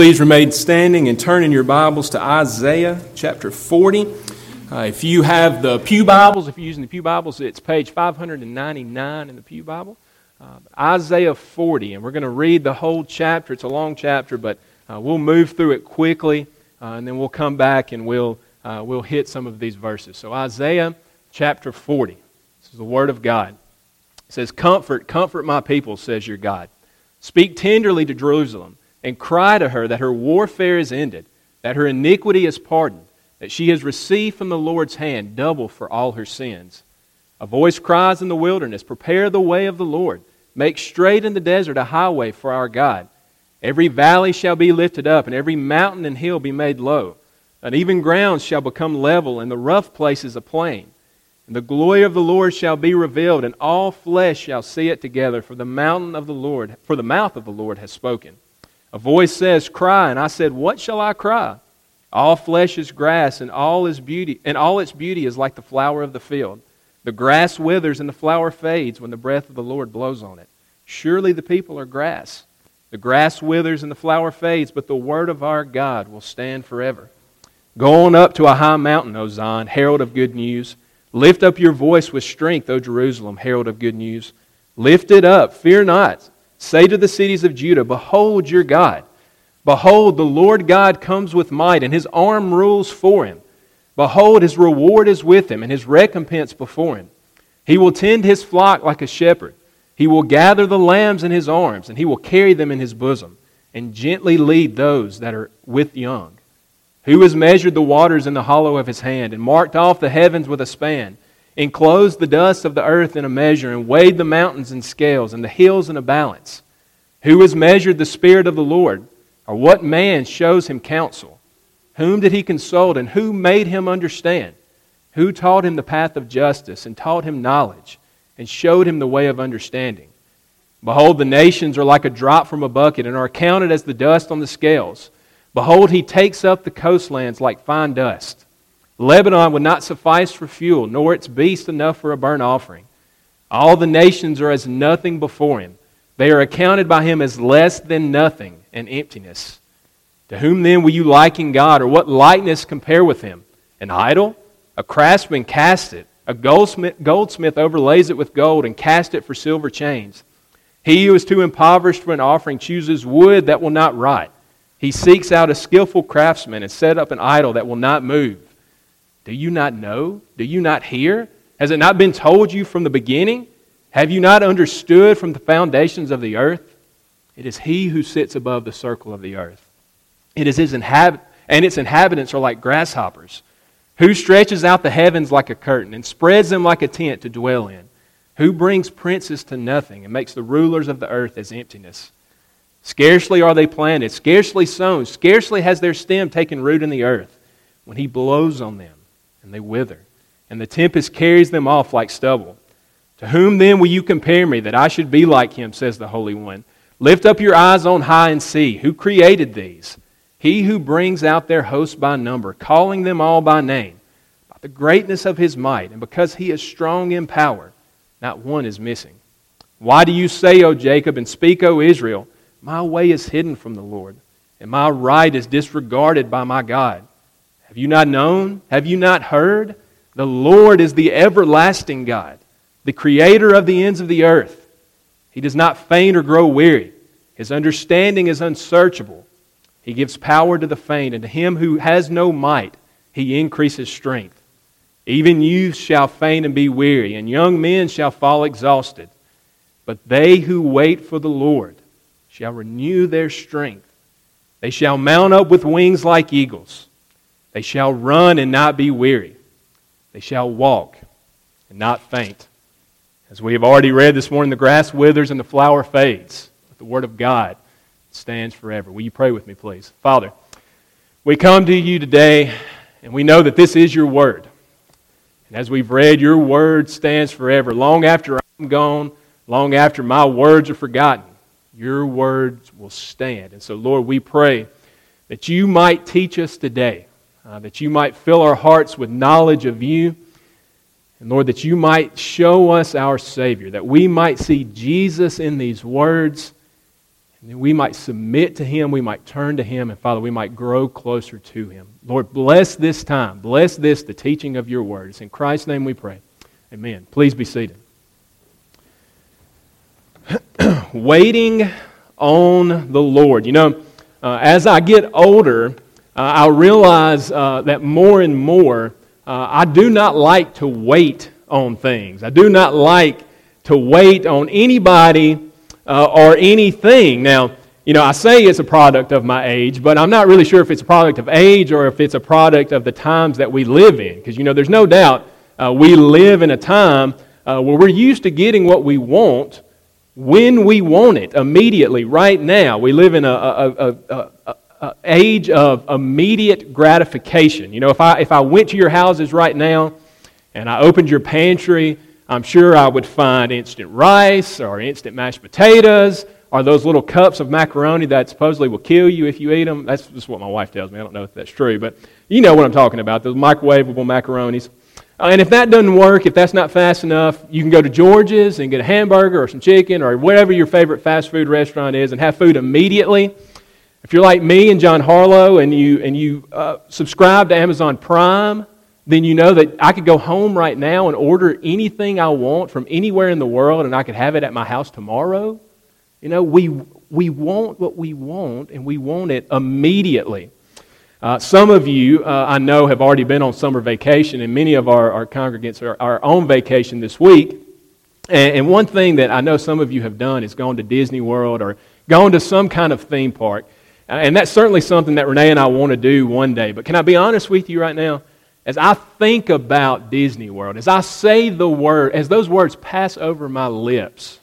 Please remain standing and turn in your Bibles to Isaiah chapter 40. If you have the Pew Bibles, if you're using the Pew Bibles, it's page 599 in the Pew Bible. Isaiah 40, and we're going to read the whole chapter. It's a long chapter, but we'll move through it quickly, and then we'll come back and we'll hit some of these verses. So Isaiah chapter 40, this is the Word of God. It says, comfort my people, says your God. Speak tenderly to Jerusalem, and cry to her that her warfare is ended, that her iniquity is pardoned, that she has received from the Lord's hand double for all her sins. A voice cries in the wilderness, prepare the way of the Lord. Make straight in the desert a highway for our God. Every valley shall be lifted up, and every mountain and hill be made low. Uneven ground shall become level, and the rough places a plain. And the glory of the Lord shall be revealed, and all flesh shall see it together, for the mouth of the Lord has spoken. A voice says, cry, and I said, what shall I cry? All flesh is grass, and all its beauty is like the flower of the field. The grass withers and the flower fades when the breath of the Lord blows on it. Surely the people are grass. The grass withers and the flower fades, but the word of our God will stand forever. Go on up to a high mountain, O Zion, herald of good news. Lift up your voice with strength, O Jerusalem, herald of good news. Lift it up, fear not. Say to the cities of Judah, behold your God. Behold, the Lord God comes with might, and His arm rules for Him. Behold, His reward is with Him, and His recompense before Him. He will tend His flock like a shepherd. He will gather the lambs in His arms, and He will carry them in His bosom, and gently lead those that are with young. Who has measured the waters in the hollow of His hand, and marked off the heavens with a span, enclosed the dust of the earth in a measure, and weighed the mountains in scales, and the hills in a balance? Who has measured the Spirit of the Lord? Or what man shows Him counsel? Whom did He consult, and who made Him understand? Who taught Him the path of justice, and taught Him knowledge, and showed Him the way of understanding? Behold, the nations are like a drop from a bucket, and are counted as the dust on the scales. Behold, He takes up the coastlands like fine dust. Lebanon would not suffice for fuel, nor its beast enough for a burnt offering. All the nations are as nothing before Him. They are accounted by Him as less than nothing and emptiness. To whom then will you liken God, or what likeness compare with Him? An idol? A craftsman cast it. A goldsmith overlays it with gold and cast it for silver chains. He who is too impoverished for an offering chooses wood that will not rot. He seeks out a skillful craftsman and set up an idol that will not move. Do you not know? Do you not hear? Has it not been told you from the beginning? Have you not understood from the foundations of the earth? It is He who sits above the circle of the earth. It is His and its inhabitants are like grasshoppers. Who stretches out the heavens like a curtain and spreads them like a tent to dwell in? Who brings princes to nothing and makes the rulers of the earth as emptiness? Scarcely are they planted, scarcely sown, scarcely has their stem taken root in the earth, when He blows on them, and they wither, and the tempest carries them off like stubble. To whom then will you compare me, that I should be like Him, says the Holy One? Lift up your eyes on high and see, who created these? He who brings out their hosts by number, calling them all by name, by the greatness of His might, and because He is strong in power, not one is missing. Why do you say, O Jacob, and speak, O Israel, my way is hidden from the Lord, and my right is disregarded by my God? Have you not known? Have you not heard? The Lord is the everlasting God, the Creator of the ends of the earth. He does not faint or grow weary. His understanding is unsearchable. He gives power to the faint, and to him who has no might, He increases strength. Even youths shall faint and be weary, and young men shall fall exhausted. But they who wait for the Lord shall renew their strength. They shall mount up with wings like eagles. They shall run and not be weary. They shall walk and not faint. As we have already read this morning, the grass withers and the flower fades, but the Word of God stands forever. Will you pray with me, please? Father, we come to You today, and we know that this is Your Word. And as we've read, Your Word stands forever. Long after I'm gone, long after my words are forgotten, Your words will stand. And so, Lord, we pray that You might teach us today, that You might fill our hearts with knowledge of You, and Lord, that You might show us our Savior, that we might see Jesus in these words, And we might submit to Him, we might turn to Him, and Father, we might grow closer to Him. Lord, bless this time. Bless this, the teaching of your word. It's in Christ's name we pray. Amen. Please be seated. Waiting on the Lord. You know, as I get older, I realize that more and more, I do not like to wait on things. I do not like to wait on anybody or anything. Now, you know, I say it's a product of my age, but I'm not really sure if it's a product of age or if it's a product of the times that we live in. Because, you know, there's no doubt we live in a time where we're used to getting what we want when we want it, immediately, right now. We live in a age of immediate gratification. You know, if I went to your houses right now and I opened your pantry, I'm sure I would find instant rice or instant mashed potatoes or those little cups of macaroni that supposedly will kill you if you eat them. That's just what my wife tells me. I don't know if that's true, but you know what I'm talking about, those microwavable macaronis. And if that doesn't work, if that's not fast enough, you can go to George's and get a hamburger or some chicken or whatever your favorite fast food restaurant is and have food immediately. If you're like me and John Harlow and you subscribe to Amazon Prime, then you know that I could go home right now and order anything I want from anywhere in the world and I could have it at my house tomorrow. You know, we want what we want and we want it immediately. Some of you, I know, have already been on summer vacation, and many of our congregants are on vacation this week. And one thing that I know some of you have done is gone to Disney World or gone to some kind of theme park. And that's certainly something that Renee and I want to do one day. But can I be honest with you right now? As I think about Disney World, as I say the word, as those words pass over my lips,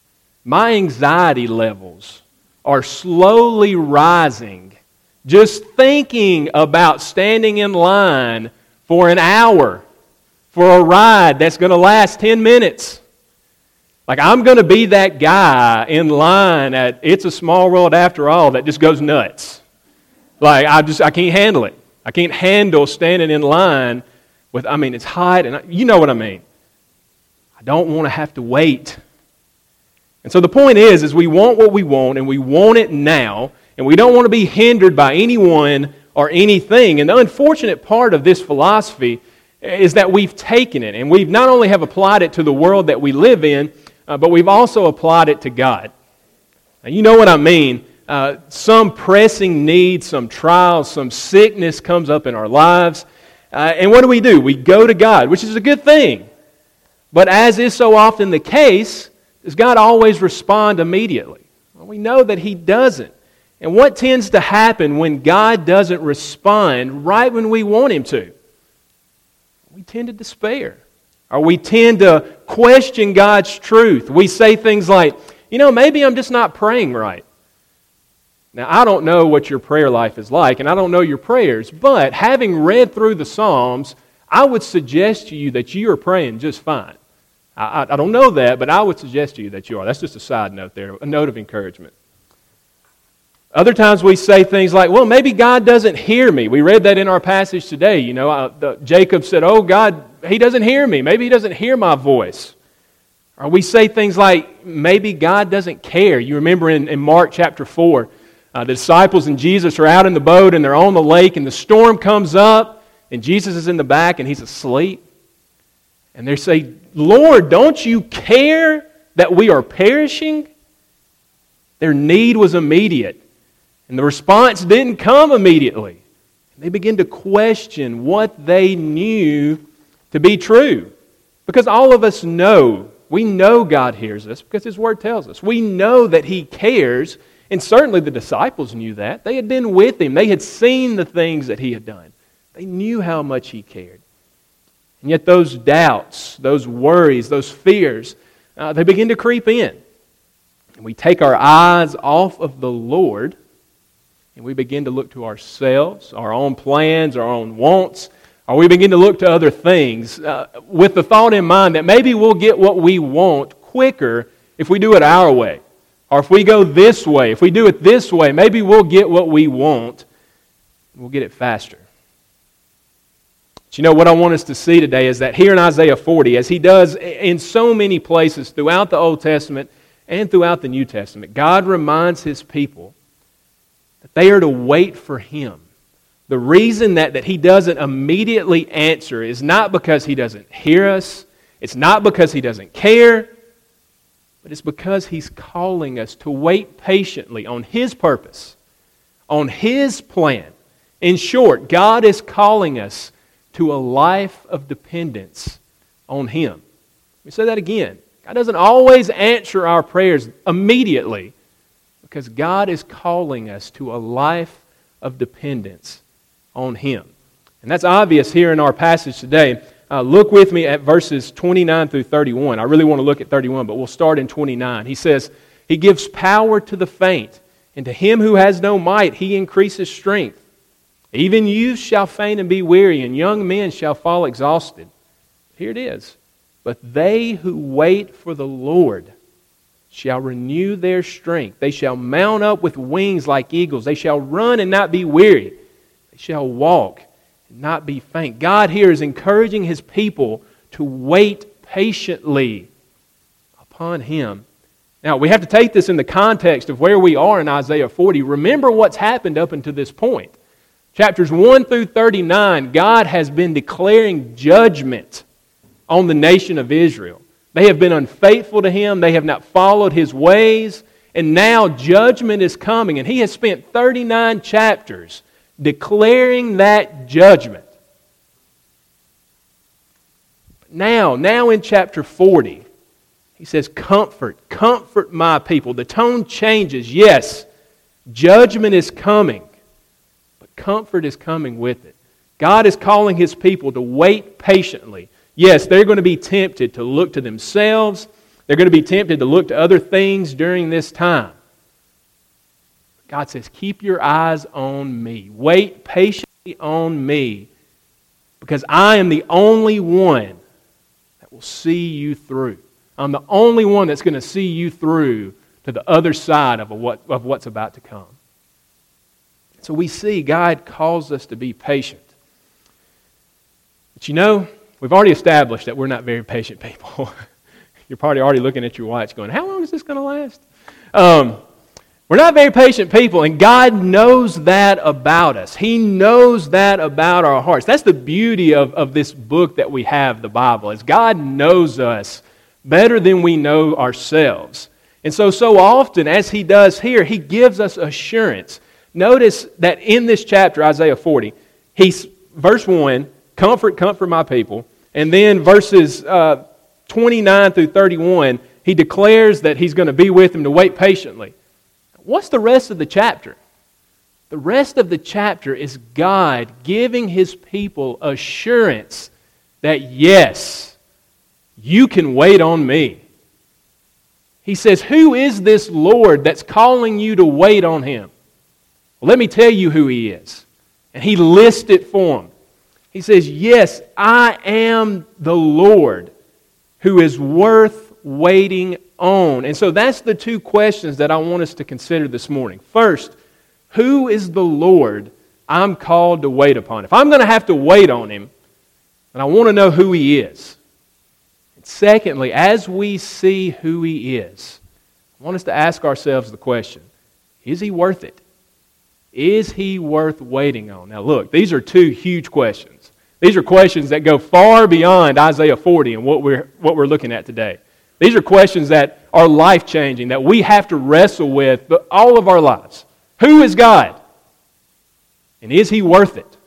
my anxiety levels are slowly rising just thinking about standing in line for an hour for a ride that's going to last 10 minutes. Like, I'm going to be that guy in line at It's a Small World After All that just goes nuts. Like, I can't handle it. I can't handle standing in line with, it's hot, and you know what I mean. I don't want to have to wait. And so the point is we want what we want, and we want it now, and we don't want to be hindered by anyone or anything. And the unfortunate part of this philosophy is that we've taken it, and we've not only have applied it to the world that we live in, but we've also applied it to God. Now, you know what I mean. Some pressing need, some trials, some sickness comes up in our lives. And what do? We go to God, which is a good thing. But as is so often the case, does God always respond immediately? Well, we know that He doesn't. And what tends to happen when God doesn't respond right when we want Him to? We tend to despair. Or we tend to question God's truth. We say things like, maybe I'm just not praying right. Now, I don't know what your prayer life is like, and I don't know your prayers, but having read through the Psalms, I would suggest to you that you are praying just fine. I don't know that, but I would suggest to you that you are. That's just a side note there, a note of encouragement. Other times we say things like, well, maybe God doesn't hear me. We read that in our passage today. Jacob said, oh, God, He doesn't hear me. Maybe He doesn't hear my voice. Or we say things like, maybe God doesn't care. You remember in Mark chapter 4, the disciples and Jesus are out in the boat and they're on the lake and the storm comes up and Jesus is in the back and He's asleep. And they say, Lord, don't you care that we are perishing? Their need was immediate. And the response didn't come immediately. They begin to question what they knew to be true. Because all of us know, we know God hears us because His Word tells us. We know that He cares, and certainly the disciples knew that. They had been with Him. They had seen the things that He had done. They knew how much He cared. And yet those doubts, those worries, those fears, they begin to creep in. And we take our eyes off of the Lord and we begin to look to ourselves, our own plans, our own wants, or we begin to look to other things with the thought in mind that maybe we'll get what we want quicker if we do it our way. Or if we go this way, if we do it this way, maybe we'll get what we want. We'll get it faster. But what I want us to see today is that here in Isaiah 40, as he does in so many places throughout the Old Testament and throughout the New Testament, God reminds His people that they are to wait for Him. The reason that He doesn't immediately answer is not because He doesn't hear us. It's not because He doesn't care. But it's because He's calling us to wait patiently on His purpose, on His plan. In short, God is calling us to a life of dependence on Him. Let me say that again. God doesn't always answer our prayers immediately because God is calling us to a life of dependence on Him. And that's obvious here in our passage today. Look with me at verses 29 through 31. I really want to look at 31, but we'll start in 29. He says, He gives power to the faint, and to him who has no might He increases strength. Even youths shall faint and be weary, and young men shall fall exhausted. Here it is. But they who wait for the Lord shall renew their strength. They shall mount up with wings like eagles. They shall run and not be weary. They shall walk and not be faint. God here is encouraging His people to wait patiently upon Him. Now, we have to take this in the context of where we are in Isaiah 40. Remember what's happened up until this point. Chapters 1 through 39, God has been declaring judgment on the nation of Israel. They have been unfaithful to Him. They have not followed His ways. And now judgment is coming. And He has spent 39 chapters declaring that judgment. Now in chapter 40, He says, comfort my people. The tone changes. Yes, judgment is coming, but comfort is coming with it. God is calling His people to wait patiently. Yes, they're going to be tempted to look to themselves. They're going to be tempted to look to other things during this time. God says, keep your eyes on me. Wait patiently on me, because I am the only one that will see you through. I'm the only one that's going to see you through to the other side of what's about to come. So we see God calls us to be patient. But you know, we've already established that we're not very patient people. You're probably already looking at your watch going, how long is this going to last? We're not very patient people, and God knows that about us. He knows that about our hearts. That's the beauty of this book that we have, the Bible, is God knows us better than we know ourselves. And so often, as He does here, He gives us assurance. Notice that in this chapter, Isaiah 40, verse 1, comfort my people. And then verses 29 through 31, He declares that He's going to be with them to wait patiently. What's the rest of the chapter? The rest of the chapter is God giving His people assurance that yes, you can wait on me. He says, who is this Lord that's calling you to wait on Him? Well, let me tell you who He is. And He lists it for them. He says, yes, I am the Lord who is worth waiting on. And so that's the two questions that I want us to consider this morning. First, who is the Lord I'm called to wait upon? If I'm going to have to wait on Him, then I want to know who He is. And secondly, as we see who He is, I want us to ask ourselves the question, is He worth it? Is He worth waiting on? Now look, these are two huge questions. These are questions that go far beyond Isaiah 40 and what we're looking at today. These are questions that are life-changing, that we have to wrestle with all of our lives. Who is God? And is He worth it?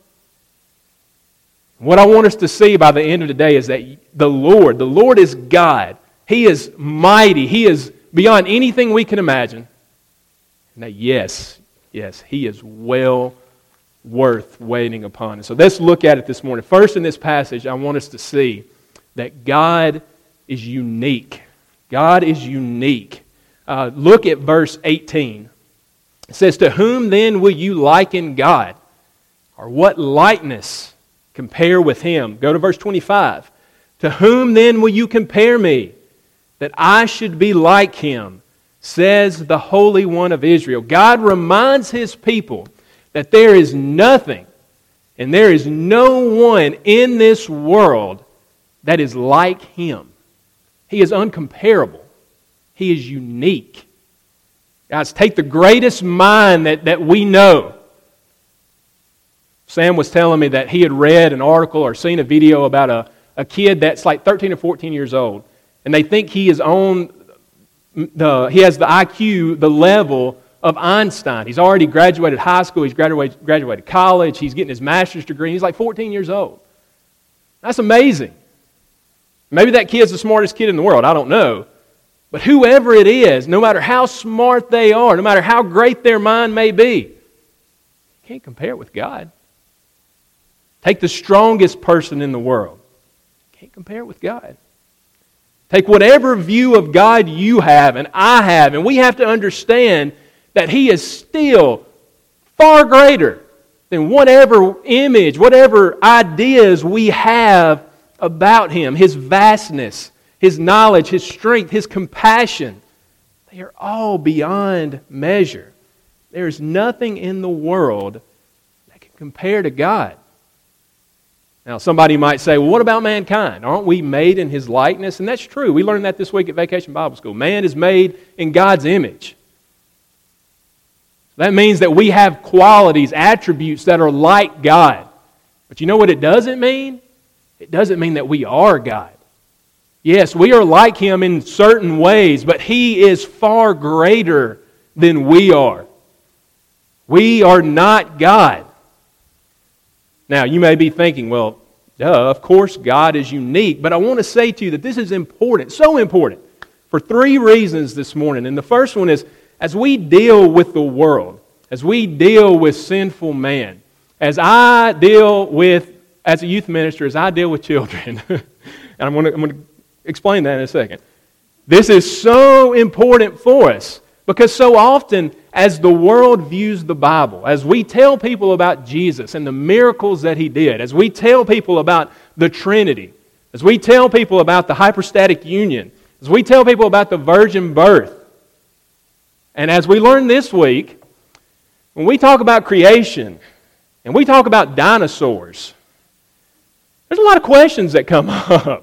What I want us to see by the end of the day is that the Lord is God. He is mighty. He is beyond anything we can imagine. And that yes, He is well worth waiting upon. And so let's look at it this morning. First in this passage, I want us to see that God is unique. God is unique. Look at verse 18. It says, to whom then will you liken God? Or what likeness compare with Him? Go to verse 25. To whom then will you compare me, that I should be like Him, says the Holy One of Israel. God reminds His people that there is nothing and there is no one in this world that is like Him. He is uncomparable. He is unique. Guys, take the greatest mind that we know. Sam was telling me that he had read an article or seen a video about a kid that's like 13 or 14 years old, and they think he has the IQ, the level of Einstein. He's already graduated high school, he's graduated college, he's getting his master's degree, he's like 14 years old. That's amazing. Maybe that kid's the smartest kid in the world, I don't know. But whoever it is, no matter how smart they are, no matter how great their mind may be, you can't compare it with God. Take the strongest person in the world. You can't compare it with God. Take whatever view of God you have and I have, and we have to understand that He is still far greater than whatever image, whatever ideas we have about Him. His vastness, His knowledge, His strength, His compassion, they are all beyond measure. There is nothing in the world that can compare to God. Now, somebody might say, well, what about mankind? Aren't we made in His likeness? And that's true. We learned that this week at Vacation Bible School. Man is made in God's image. That means that we have qualities, attributes that are like God. But you know what it doesn't mean? It doesn't mean that we are God. Yes, we are like Him in certain ways, but He is far greater than we are. We are not God. Now, you may be thinking, well, duh, of course God is unique, but I want to say to you that this is important, so important, for three reasons this morning. And the first one is, as we deal with the world, as we deal with sinful man, as a youth minister, as I deal with children, and I'm going to explain that in a second. This is so important for us because so often as the world views the Bible, as we tell people about Jesus and the miracles that He did, as we tell people about the Trinity, as we tell people about the hypostatic union, as we tell people about the virgin birth, and as we learned this week, when we talk about creation and we talk about dinosaurs, there's a lot of questions that come up.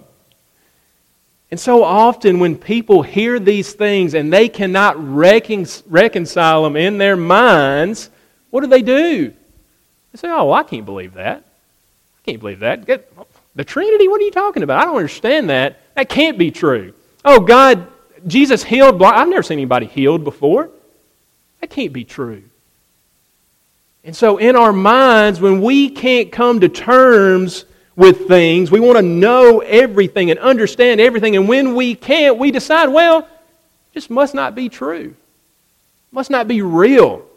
And so often when people hear these things and they cannot reconcile them in their minds, what do? They say, oh, well, I can't believe that. I can't believe that. The Trinity, what are you talking about? I don't understand that. That can't be true. Oh, God, Jesus healed blind. I've never seen anybody healed before. That can't be true. And so in our minds, when we can't come to terms with things, we want to know everything and understand everything, and when we can't, we decide, well, it just must not be true. It must not be real.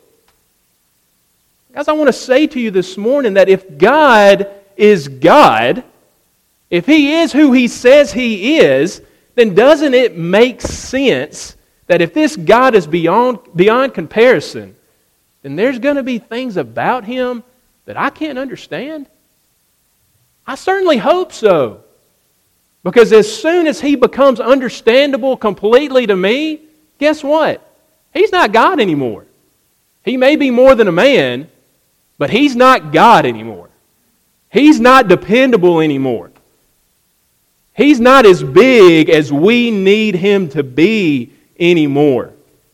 Guys, I want to say to you this morning that if God is God, if He is who He says He is, then doesn't it make sense that if this God is beyond comparison, then there's going to be things about Him that I can't understand? I certainly hope so. Because as soon as He becomes understandable completely to me, guess what? He's not God anymore. He may be more than a man, but He's not God anymore. He's not dependable anymore. He's not as big as we need Him to be anymore.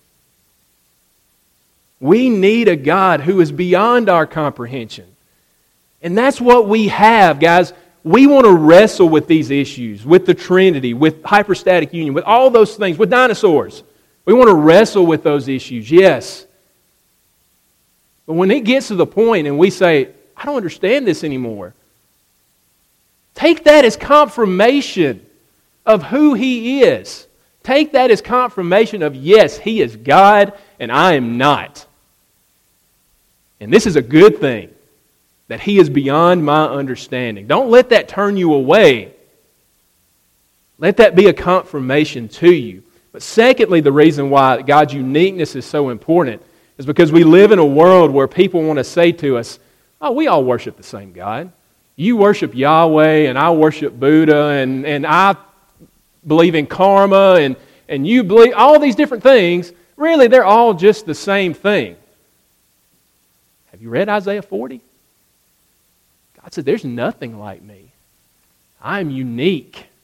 We need a God who is beyond our comprehension. And that's what we have, guys. We want to wrestle with these issues, with the Trinity, with hypostatic union, with all those things, with dinosaurs. We want to wrestle with those issues, yes. But when it gets to the point and we say, I don't understand this anymore, take that as confirmation of who He is. Take that as confirmation of, yes, He is God and I am not. And this is a good thing, that He is beyond my understanding. Don't let that turn you away. Let that be a confirmation to you. But secondly, the reason why God's uniqueness is so important is because we live in a world where people want to say to us, oh, we all worship the same God. You worship Yahweh and I worship Buddha and I believe in karma and you believe all these different things. Really, they're all just the same thing. Have you read Isaiah 40? God said, there's nothing like me. I am unique.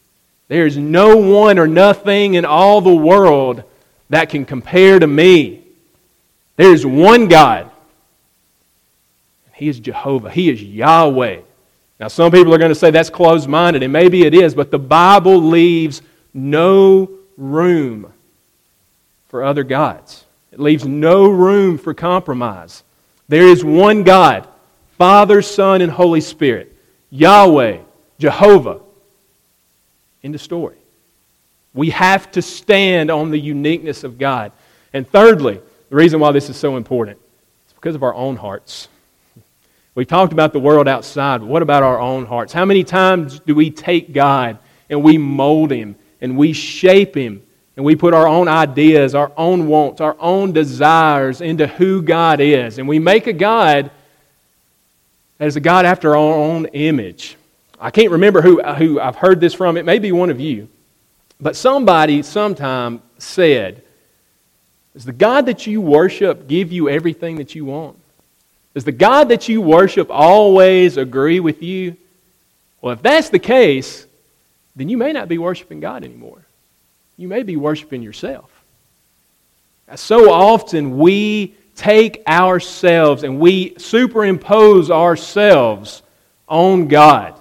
There is no one or nothing in all the world that can compare to me. There is one God. He is Jehovah. He is Yahweh. Now, some people are going to say that's closed-minded, and maybe it is, but the Bible leaves no room for other gods. It leaves no room for compromise. There is one God, Father, Son, and Holy Spirit. Yahweh, Jehovah. End of story. We have to stand on the uniqueness of God. And thirdly, the reason why this is so important is because of our own hearts. We've talked about the world outside, but what about our own hearts? How many times do we take God and we mold Him and we shape Him and we put our own ideas, our own wants, our own desires into who God is, and we make a God that is a God after our own image? I can't remember who I've heard this from. It may be one of you. But somebody sometime said, does the God that you worship give you everything that you want? Does the God that you worship always agree with you? Well, if that's the case, then you may not be worshiping God anymore. You may be worshiping yourself. So often we take ourselves and we superimpose ourselves on God.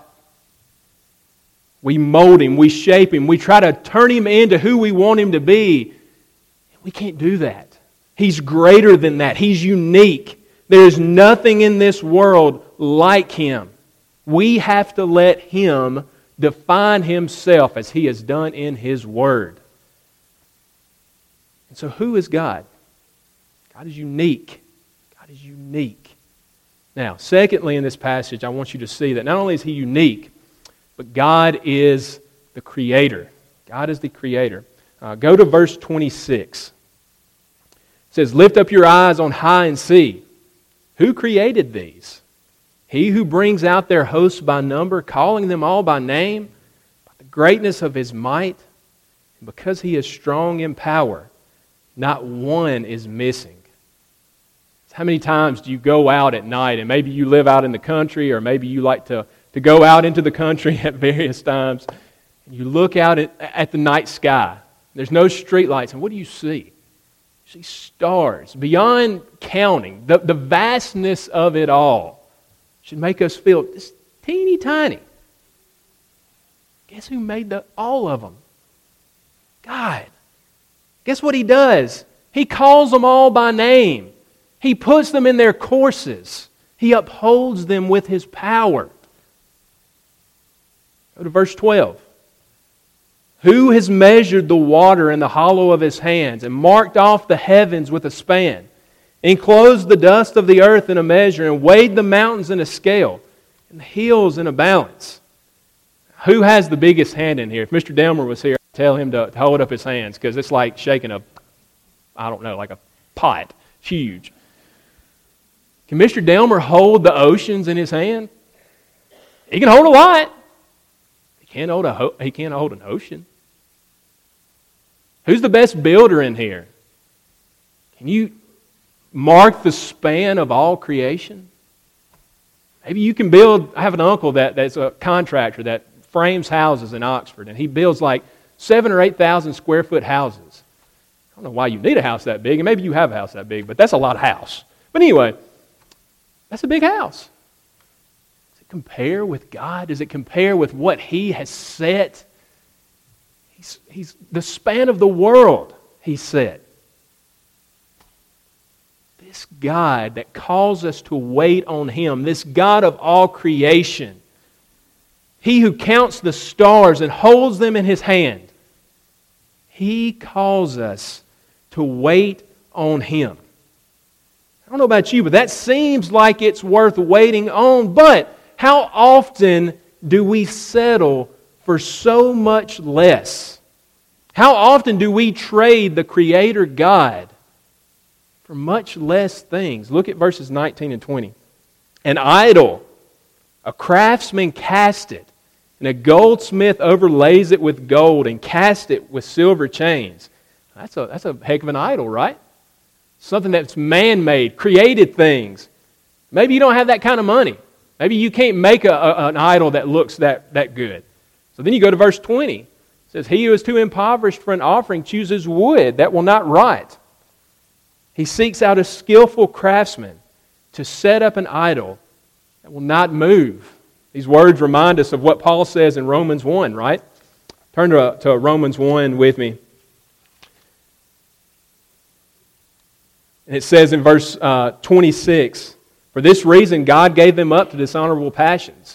We mold Him, we shape Him, we try to turn Him into who we want Him to be. We can't do that. He's greater than that. He's unique. There is nothing in this world like Him. We have to let Him define Himself as He has done in His Word. And so who is God? God is unique. God is unique. Now, secondly in this passage, I want you to see that not only is He unique, but God is the Creator. God is the Creator. Go to verse 26. It says, lift up your eyes on high and see. Who created these? He who brings out their hosts by number, calling them all by name, by the greatness of His might, and because He is strong in power, not one is missing. How many times do you go out at night, and maybe you live out in the country, or maybe you like to go out into the country at various times, and you look out at the night sky. There's no streetlights, and what do you see? You see stars, beyond counting. The vastness of it all should make us feel just teeny tiny. Guess who made all of them? God. Guess what He does? He calls them all by name. He puts them in their courses. He upholds them with His power. Go to verse 12. Who has measured the water in the hollow of His hands and marked off the heavens with a span, enclosed the dust of the earth in a measure, and weighed the mountains in a scale, and the hills in a balance? Who has the biggest hand in here? If Mr. Delmer was here, I'd tell him to hold up his hands, because it's like shaking like a pot. It's huge. Can Mr. Delmer hold the oceans in his hand? He can hold a lot. He can't hold an ocean. Who's the best builder in here? Can you mark the span of all creation? Maybe you can build. I have an uncle that's a contractor that frames houses in Oxford, and he builds like 7,000 or 8,000 square foot houses. I don't know why you need a house that big, and maybe you have a house that big, but that's a lot of house. But anyway, that's a big house. Does it compare with God? Does it compare with what He has set? He's the span of the world He set. This God that calls us to wait on Him, this God of all creation, He who counts the stars and holds them in His hand, He calls us to wait on Him. I don't know about you, but that seems like it's worth waiting on. But how often do we settle for so much less? How often do we trade the Creator God for much less things? Look at verses 19 and 20. An idol, a craftsman cast it, and a goldsmith overlays it with gold and cast it with silver chains. That's a heck of an idol, right? Something that's man-made, created things. Maybe you don't have that kind of money. Maybe you can't make an idol that looks that good. So then you go to verse 20. It says, he who is too impoverished for an offering chooses wood that will not rot. He seeks out a skillful craftsman to set up an idol that will not move. These words remind us of what Paul says in Romans 1, right? Turn to Romans 1 with me. And it says in verse 26, for this reason God gave them up to dishonorable passions.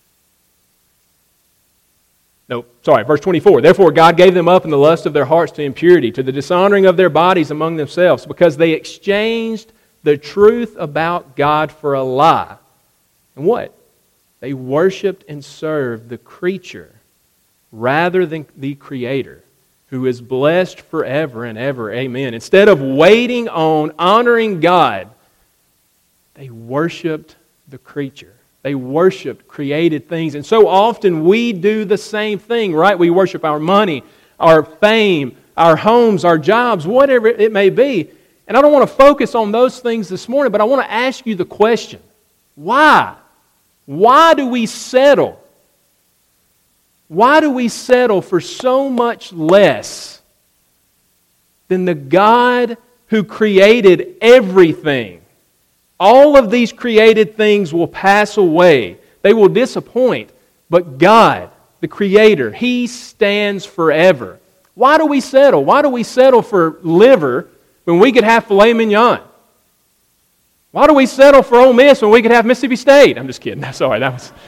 Verse 24. Therefore God gave them up in the lust of their hearts to impurity, to the dishonoring of their bodies among themselves, because they exchanged the truth about God for a lie. And what? They worshipped and served the creature rather than the Creator, who is blessed forever and ever. Amen. Instead of waiting on honoring God, they worshipped the creature. They worshipped created things. And so often we do the same thing, right? We worship our money, our fame, our homes, our jobs, whatever it may be. And I don't want to focus on those things this morning, but I want to ask you the question, why? Why do we settle? Why do we settle for so much less than the God who created everything? All of these created things will pass away. They will disappoint. But God, the Creator, He stands forever. Why do we settle? Why do we settle for liver when we could have filet mignon? Why do we settle for Ole Miss when we could have Mississippi State? I'm just kidding. Sorry, that was...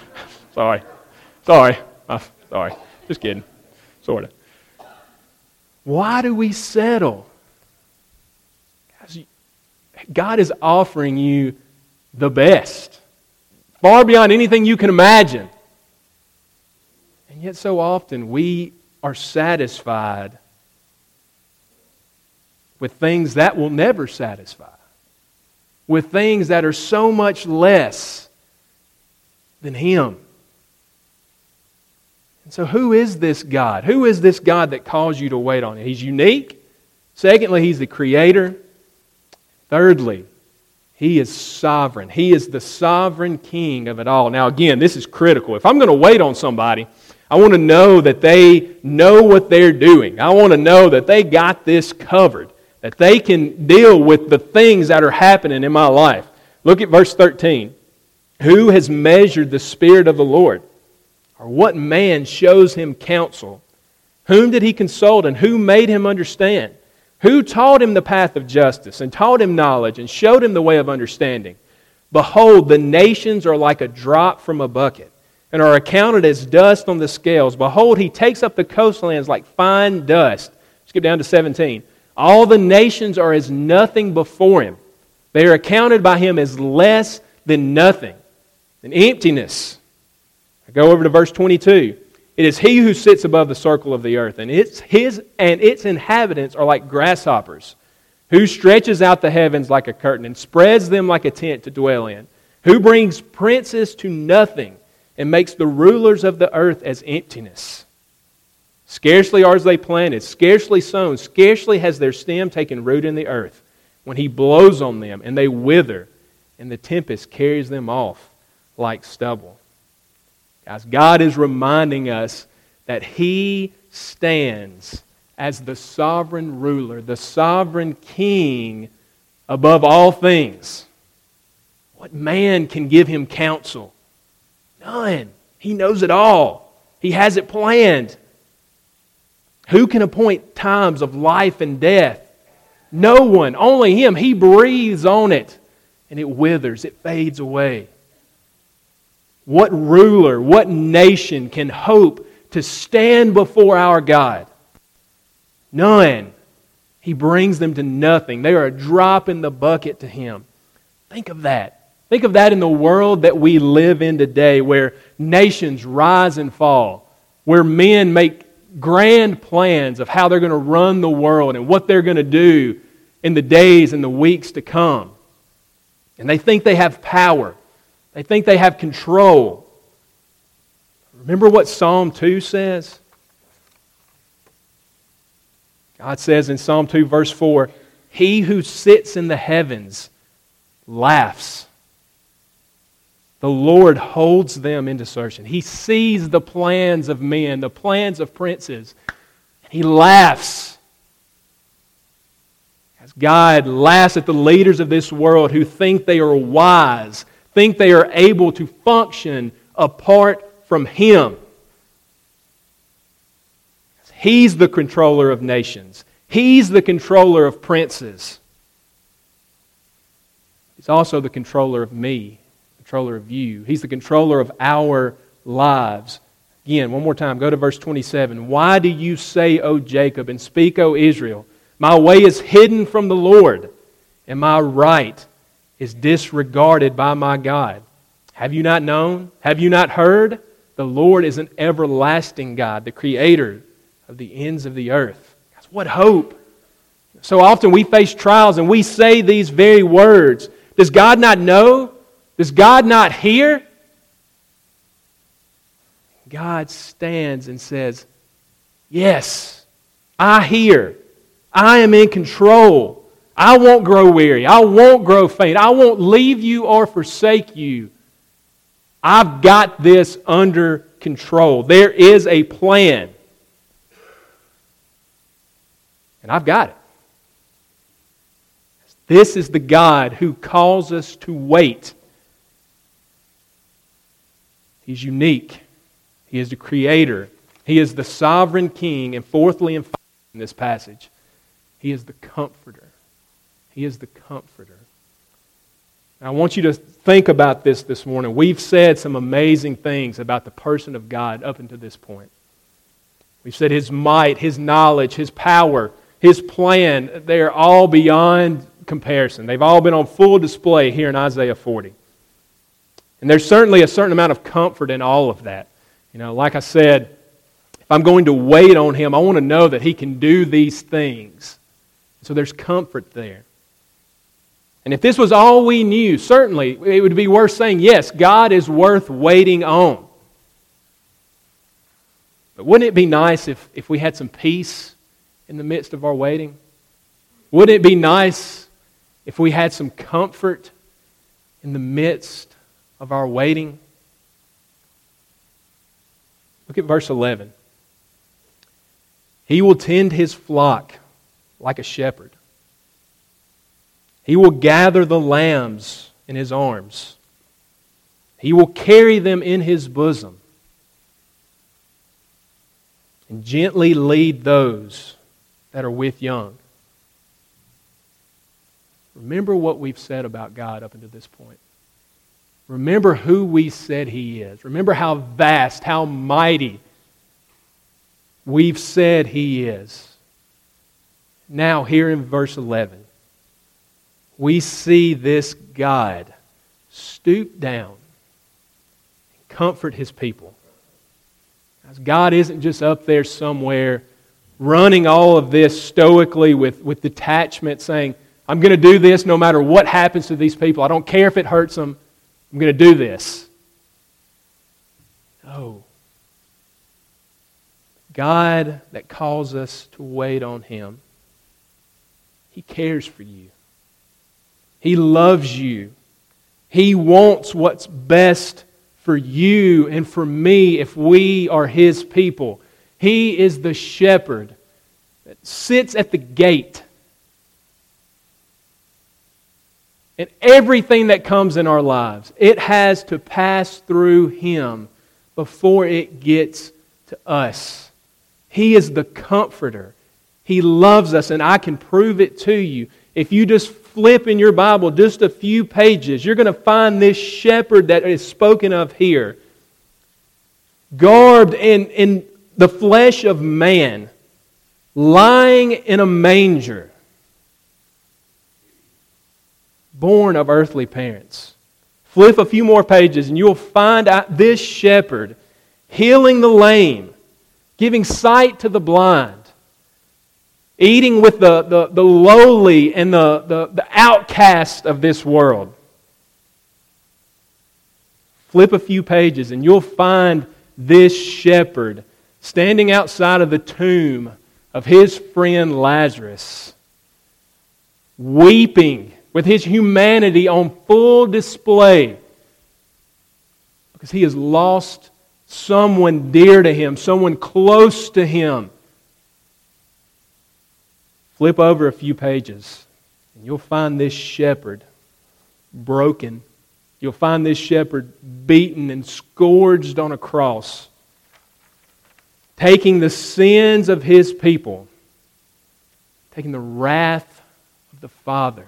Sorry. Just kidding. Sort of. Why do we settle? God is offering you the best, far beyond anything you can imagine. And yet so often we are satisfied with things that will never satisfy, with things that are so much less than Him. And so who is this God? Who is this God that calls you to wait on Him? He's unique. Secondly, He's the Creator. Thirdly, He is sovereign. He is the sovereign King of it all. Now again, this is critical. If I'm going to wait on somebody, I want to know that they know what they're doing. I want to know that they got this covered, that they can deal with the things that are happening in my life. Look at verse 13. Who has measured the Spirit of the Lord? Or what man shows Him counsel? Whom did He consult, and who made Him understand? Who taught him the path of justice, and taught him knowledge, and showed him the way of understanding? Behold, the nations are like a drop from a bucket, and are accounted as dust on the scales. Behold, He takes up the coastlands like fine dust. Skip down to 17. All the nations are as nothing before Him. They are accounted by Him as less than nothing, an emptiness. I go over to verse 22. It is He who sits above the circle of the earth, and its inhabitants are like grasshoppers, who stretches out the heavens like a curtain and spreads them like a tent to dwell in, who brings princes to nothing and makes the rulers of the earth as emptiness. Scarcely are they planted, scarcely sown, scarcely has their stem taken root in the earth, when He blows on them and they wither, and the tempest carries them off like stubble. Guys, God is reminding us that He stands as the sovereign ruler, the sovereign King above all things. What man can give Him counsel? None. He knows it all. He has it planned. Who can appoint times of life and death? No one. Only Him. He breathes on it, and it withers. It fades away. What ruler, what nation can hope to stand before our God? None. He brings them to nothing. They are a drop in the bucket to Him. Think of that. Think of that in the world that we live in today, where nations rise and fall, where men make grand plans of how they're going to run the world and what they're going to do in the days and the weeks to come. And they think they have power. They think they have control. Remember what Psalm 2 says? God says in Psalm 2 verse 4, He who sits in the heavens laughs. The Lord holds them in discernment. He sees the plans of men, the plans of princes. He laughs. As God laughs at the leaders of this world who think they are wise, think they are able to function apart from Him. He's the controller of nations. He's the controller of princes. He's also the controller of me, controller of you. He's the controller of our lives. Again, one more time, go to verse 27. Why do you say, O Jacob, and speak, O Israel, my way is hidden from the Lord, and my right is disregarded by my God? Have you not known? Have you not heard? The Lord is an everlasting God, the Creator of the ends of the earth. Guys, what hope! So often we face trials and we say these very words. Does God not know? Does God not hear? God stands and says, yes, I hear. I am in control. I won't grow weary. I won't grow faint. I won't leave you or forsake you. I've got this under control. There is a plan. And I've got it. This is the God who calls us to wait. He's unique. He is the Creator. He is the sovereign King. And fourthly and finally in this passage, He is the Comforter. He is the Comforter. Now, I want you to think about this morning. We've said some amazing things about the person of God up until this point. We've said His might, His knowledge, His power, His plan. They are all beyond comparison. They've all been on full display here in Isaiah 40. And there's certainly a certain amount of comfort in all of that. You know, like I said, if I'm going to wait on Him, I want to know that He can do these things. So there's comfort there. And if this was all we knew, certainly it would be worth saying, yes, God is worth waiting on. But wouldn't it be nice if we had some peace in the midst of our waiting? Wouldn't it be nice if we had some comfort in the midst of our waiting? Look at verse 11. He will tend His flock like a shepherd. He will gather the lambs in His arms. He will carry them in His bosom and gently lead those that are with young. Remember what we've said about God up until this point. Remember who we said He is. Remember how vast, how mighty we've said He is. Now, here in verse 11, we see this God stoop down and comfort His people. As God isn't just up there somewhere running all of this stoically with detachment, saying, I'm going to do this no matter what happens to these people. I don't care if it hurts them. I'm going to do this. No. God that calls us to wait on Him, He cares for you. He loves you. He wants what's best for you and for me if we are His people. He is the shepherd that sits at the gate. And everything that comes in our lives, it has to pass through Him before it gets to us. He is the comforter. He loves us, and I can prove it to you. If you just flip in your Bible just a few pages, you're going to find this shepherd that is spoken of here, garbed in the flesh of man, lying in a manger, born of earthly parents. Flip a few more pages and you'll find out this shepherd healing the lame, giving sight to the blind, eating with the lowly and the outcast of this world. Flip a few pages and you'll find this shepherd standing outside of the tomb of his friend Lazarus, weeping with his humanity on full display, because he has lost someone dear to him, someone close to him. Flip over a few pages, and you'll find this shepherd broken. You'll find this shepherd beaten and scourged on a cross, taking the sins of his people, taking the wrath of the Father.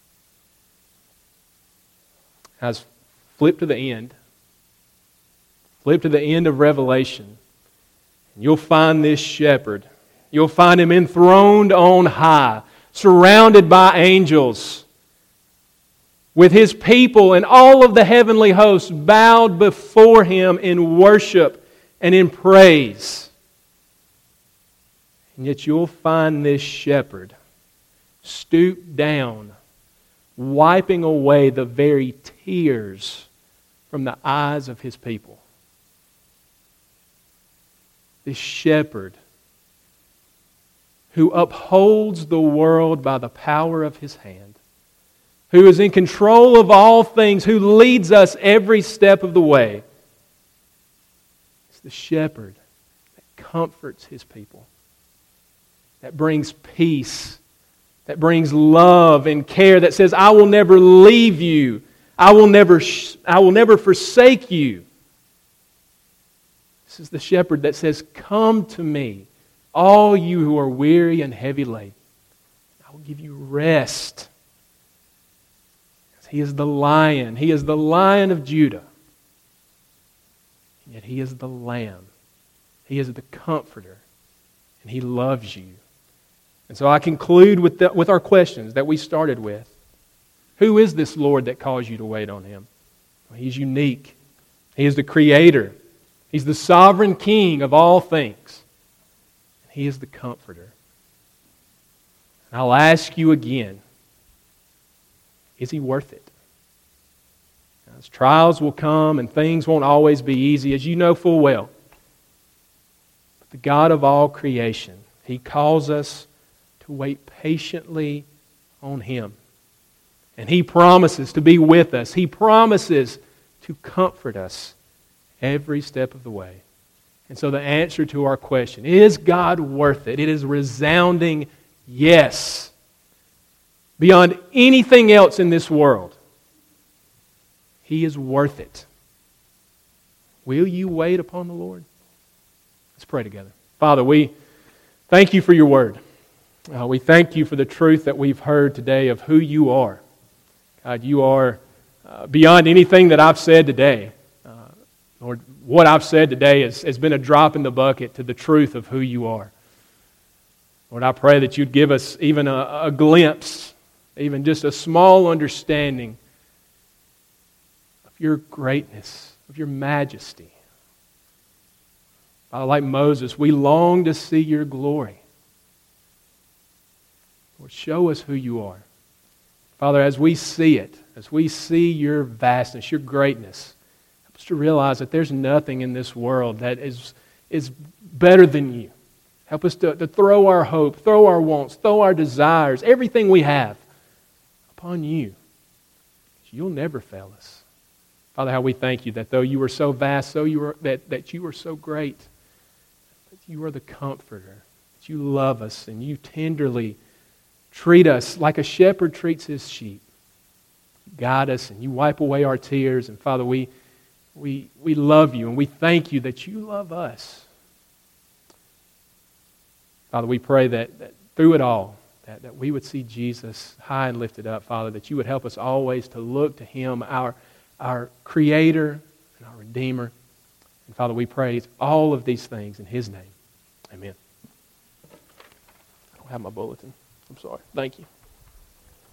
As flip to the end. Flip to the end of Revelation. And you'll find this shepherd. You'll find him enthroned on high, surrounded by angels, with his people and all of the heavenly hosts bowed before him in worship and in praise. And yet you'll find this shepherd stooped down, wiping away the very tears from the eyes of his people. This shepherd who upholds the world by the power of his hand, who is in control of all things, who leads us every step of the way. It's the shepherd that comforts his people, that brings peace, that brings love and care, that says, I will never leave you. I will never forsake you. This is the shepherd that says, come to me, all you who are weary and heavy laden. I will give you rest. He is the lion. He is the Lion of Judah. And yet he is the Lamb. He is the Comforter. And he loves you. And so I conclude with our questions that we started with. Who is this Lord that calls you to wait on him? Well, he's unique. He is the Creator. He's the sovereign King of all things. And he is the Comforter. And I'll ask you again, is he worth it? As trials will come and things won't always be easy, as you know full well. But the God of all creation, he calls us to wait patiently on him. And he promises to be with us. He promises to comfort us every step of the way. And so the answer to our question, is God worth it? It is resounding yes. Beyond anything else in this world, he is worth it. Will you wait upon the Lord? Let's pray together. Father, we thank you for your word. We thank you for the truth that we've heard today of who you are. God, you are beyond anything that I've said today. Lord, what I've said today has been a drop in the bucket to the truth of who you are. Lord, I pray that you'd give us even a glimpse, even just a small understanding of your greatness, of your majesty. Father, like Moses, we long to see your glory. Lord, show us who you are. Father, as we see it, as we see your vastness, your greatness, help us to realize that there's nothing in this world that is better than you. Help us to throw our hope, throw our wants, throw our desires, everything we have upon you. You'll never fail us. Father, how we thank you that though you are so vast, that you are so great, that you are the comforter, that you love us and you tenderly treat us like a shepherd treats his sheep. You guide us and you wipe away our tears. And Father, we love you and we thank you that you love us. Father, we pray that through it all, that we would see Jesus high and lifted up, Father, that you would help us always to look to him, our Creator and our Redeemer. And Father, we praise all of these things in his name. Amen. I don't have my bulletin. I'm sorry. Thank you.